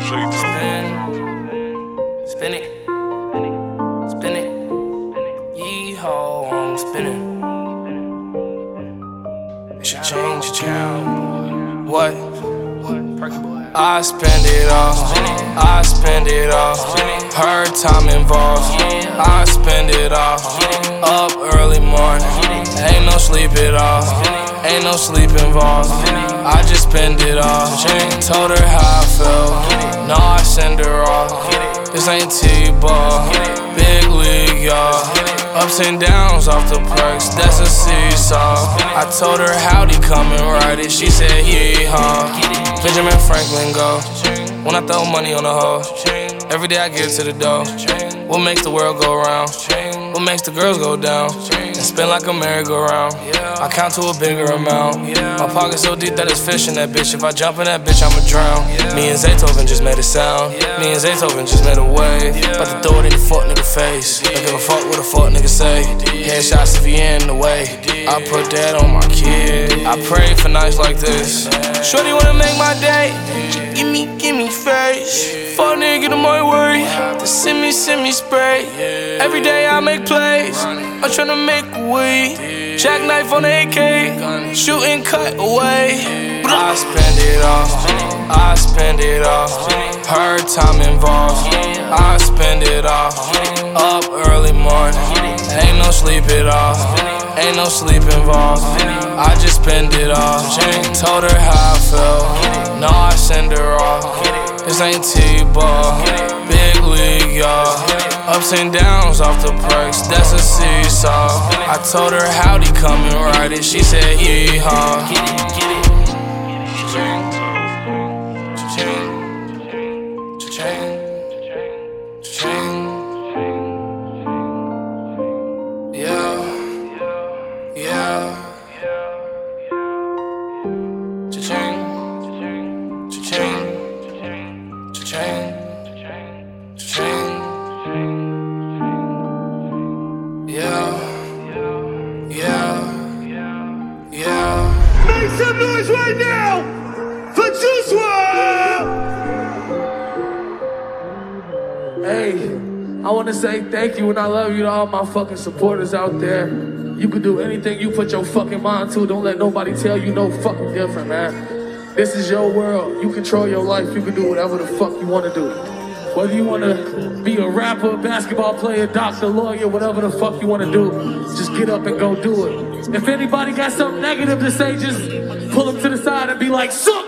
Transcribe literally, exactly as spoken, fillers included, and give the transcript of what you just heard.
Spin it, spin it, yee-haw, I'm spinning. It should change your town. What? I spend it all, I spend it all. Her time involved, I spend it all. Up early morning, ain't no sleep at all. Ain't no sleep involved, I just spend it all. Told her how I felt, no I send her off. This ain't T-ball, big league y'all. Ups and downs off the perks, that's a seesaw. I told her howdy, come and ride it, she said yee-haw. Benjamin Franklin go, when I throw money on the hoe. Every day I get to the dough. What makes the world go round? What makes the girls go down? And spin like a merry-go-round. I count to a bigger amount. My pocket so deep that it's fish in that bitch. If I jump in that bitch, I'ma drown. Me and Zaytoven just made a sound. Me and Zaytoven just made a wave. About to throw it in the fuck nigga face. Don't give a fuck what the fuck nigga say. Headshots if he in the way. I put that on my kid. I pray for nights like this. Shorty wanna make my day. Give me, give me face. Fuck nigga, get in my way. Just send me, send me spray. Every day I make plays. I'm tryna make a way. Jackknife on the A K. Shoot and cut away. I spend it all. I spend it all. Her time involved. I spend it all. Up early morning. Ain't no sleep at all. Ain't no sleep involved. I just spend it all. Told her how I felt. No, I send her off. This ain't T-ball, big league, y'all. Ups and downs off the perks, that's a seesaw. I told her howdy, come and ride it, she said yee-haw. Get it, get it. Cha-ching, cha-ching, cha-ching. Yeah, yeah. Cha-ching, cha-ching. Cha-ching, cha-ching. Yeah, yeah, yeah. Make some noise right now for Juice world! Hey, I want to say thank you and I love you to all my fucking supporters out there. You can do anything you put your fucking mind to. Don't let nobody tell you no fucking different, man. This is your world. You control your life. You can do whatever the fuck you want to do. Whether you want to be a rapper, basketball player, doctor, lawyer, whatever the fuck you want to do, just get up and go do it. If anybody got something negative to say, just pull them to the side and be like, suck